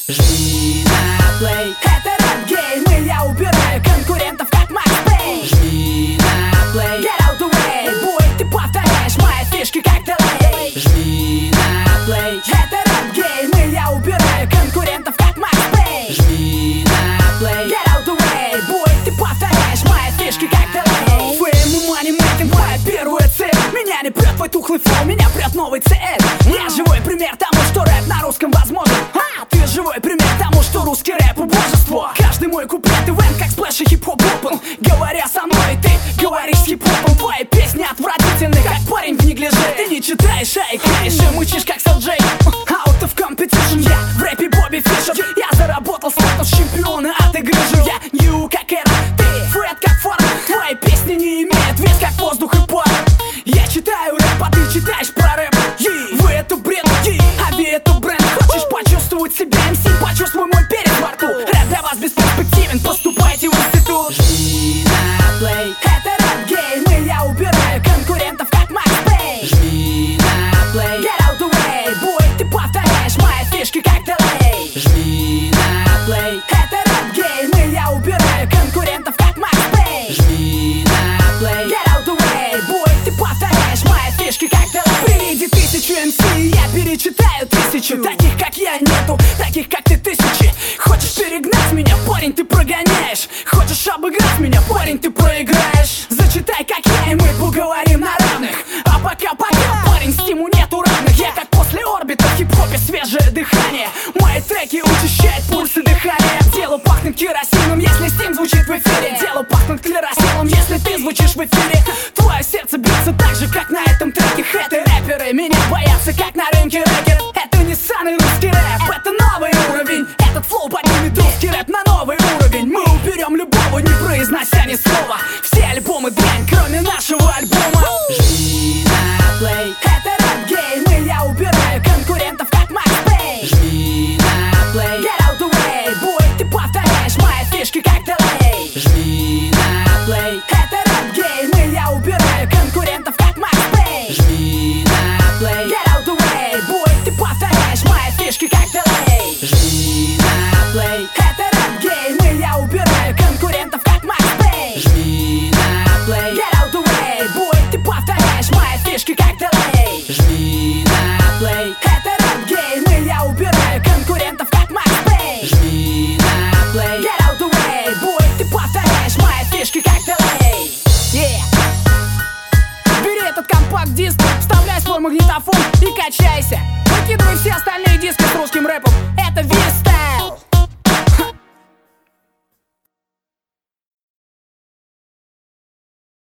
Жми на плей. Это рэп-гейм, и я убираю конкурентов как Макс Пейн. Жми на плей. Get out the way, бой, ты повторяешь мои фишки как делей. Жми на плей. Это рэп-гейм, и я убираю конкурентов как Макс Пейн. Жми на плей. Get out the way, бой, ты повторяешь мои фишки как делей. Фейм и манимейкинг, моя первая цель. Меня не прет твой тухлый флоу, меня прет новый цель. Я живой пример тому, что рэп на русском возможен. Ты живой пример тому, что русский рэп божество. Каждый мой куплет ивент, как сплэш и хип-хоп опен. Говоря со мной, ты говоришь с хип-хопом. Твои песни отвратительны, как парень в неглиже. Ты не читаешь, а икаешь и мучишь, как Сэлджей. Out of competition, я в рэпе Бобби Фишер. Я заработал статус чемпиона от игры же. Я нью, как Эра, ты Фред, как Форд. Твои песни не имеют вес, как воздух и пар. Я читаю рэп, а ты читаешь про рэп. Вы это бред, а вы это бренд. Хочешь почувствовать себя МС, почувствуй мой перец во рту. Рэп для вас бесперспективен, поступайте в институт. Жми на плей. Это рэп-гейм, и я убираю конкурентов как Макс Пейн. Жми на плей. Get out the way, бой, ты повторяешь мои фишки как делей. Жми на плей. Это рэп-гейм, и я убираю конкурентов как Макс Пейн. Жми на плей. Get out the way, бой, ты повторяешь мои фишки как делей. Приведи 1000 МС, я перечитаю 1000. Таких как я нету, таких как ты тысячи. Хочешь перегнать меня, парень, ты прогоняешь. Хочешь обыграть меня, парень, ты проиграешь. Зачитай как я, и мы поговорим на равных. А пока, парень, стиму нету равных. Я как после орбита в хип-хопе свежее дыхание. Мои треки учащают пульсы дыхания. Дело пахнет керосином, если стим звучит в эфире. Дело пахнет клеросилом, если ты звучишь в эфире. Твое сердце бьется так же, как на этом треке. Хэты рэперы меня боятся, как на рынке рэкет. Это не ссаный русский рэп, это новый уровень. Этот флоу поднимет русский рэп на новый уровень. Мы уберем любого, не произнося ни слова. Все альбомы дрянь, кроме нашего альбома. Жми на плей. Это рэп-гейм, и я убираю конкурентов как Макс Пейн. Жми на плей. Get out the way, бой, ты повторяешь мои фишки как делей. Жми на плей. Это рэп-гейм, и я убираю конкурентов как Макс Пейн. Жми на плей. Get out the way, бой, ты повторяешь мои фишки как делей. Жми на плей. Это рэп-гейм, и я убираю конкурентов как Макс Пейн. Жми на плей. Get out the way, бой, ты повторяешь мои фишки как делей. Жми на плей. Это рэп-гейм, и я убираю конкурентов как Макс Пейн. Жми на плей. Get out the way, бой, ты повторяешь мои фишки как делей. Бери этот компакт-диск, вставляй свой магнитофон и качайся. Выкидывай все остальные диски с русским рэпом. Это Виста.